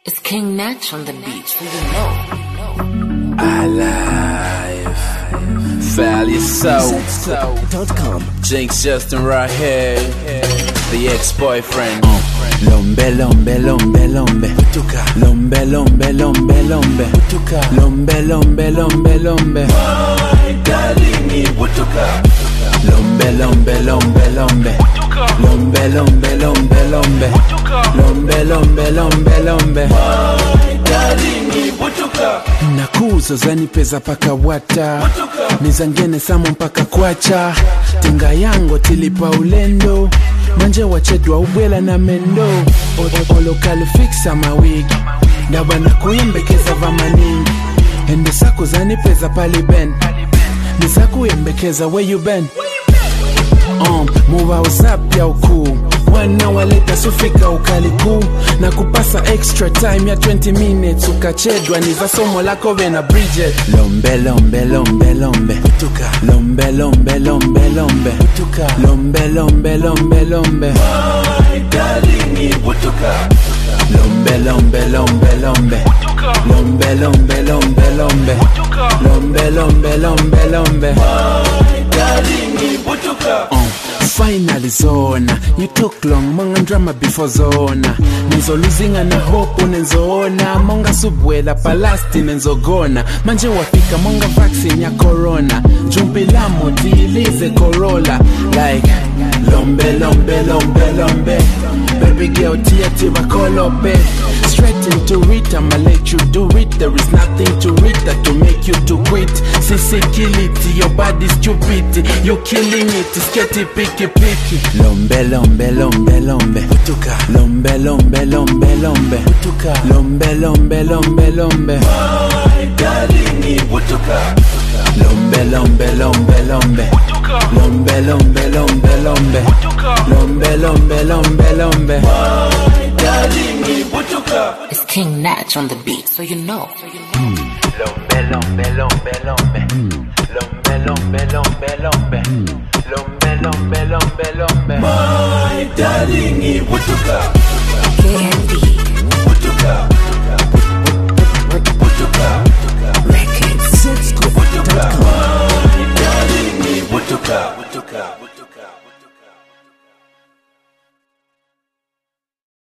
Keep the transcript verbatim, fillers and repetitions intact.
It's King Natch on the beat, so you know. Alive. Value so. Jinx Justin right here. The ex-boyfriend. Uh. Lombe, lombe, lombe, lombe. Butuka. Lombe, lombe, lombe, lombe. Butuka. Lombe, lombe, lombe, lombe. My darling, ni butuka. Lombe, lombe, lombe, lombe. Butuka. Lombe, lombe, lombe, lombe. Butuka. Lombe, lombe, lombe, lombe. My darling, ni butuka. Nakuzo zani peza paka wata. Nizangene samo mpaka kwacha. Tenga yango tilipa ulendo. Manje wachedwa ubwela na mendo. Olokalu fixa mawigi. Ndabana kuyembekeza vamaningi. Ende sako zani peza pali ben. Nisaku yembekeza where you been. Um, muwa usap ya uku. Wana waleta sufika ukaliku. Na kupasa extra time ya twenty minutes. Ukachedwa niza somo lako vena Bridget. Lombe, lombe, lombe, lombe. Butuka. Lombe, lombe, lombe, lombe. Butuka. Lombe, lombe, lombe, lombe. My darling ni butuka. Lombe, lombe, lombe, lombe. Butuka. Lombe, lombe, lombe, lombe. Butuka. Lombe, lombe, lombe, lombe. My darling ni butuka. uh. Finally zona, you took long, monga drama before zona. Nizo losing na hope unenzona. Monga subwela palasti nenzogona. Manje wafika monga vaccine ya corona. Jumpila modilize Corolla. Like, lombe, lombe, lombe, lombe. Baby girl tia tiba kolope. Straight into it, I'ma let you do it. There is nothing to it that to make you to quit. Sisi kill it, your body's stupid. You're killing it, it's getty picky picky. Lombe, lombe, lombe, lombe. Butuka. Lombe, lombe, lombe, lombe. Butuka. Lombe, lombe, lombe, lombe. My darling ni butuka. Lombe, lombe, lombe, lombe. Butuka. Lombe, lombe, lombe, lombe. Butuka. Lombe, lombe, lombe, lombe. My darling ni butuka. It's King Natch on the beat, so you know. Lombe, lombe, lombe, lombe. Lombe, lombe, lombe, lombe. Lombe, lombe, lombe, lombe. My darling ni butuka.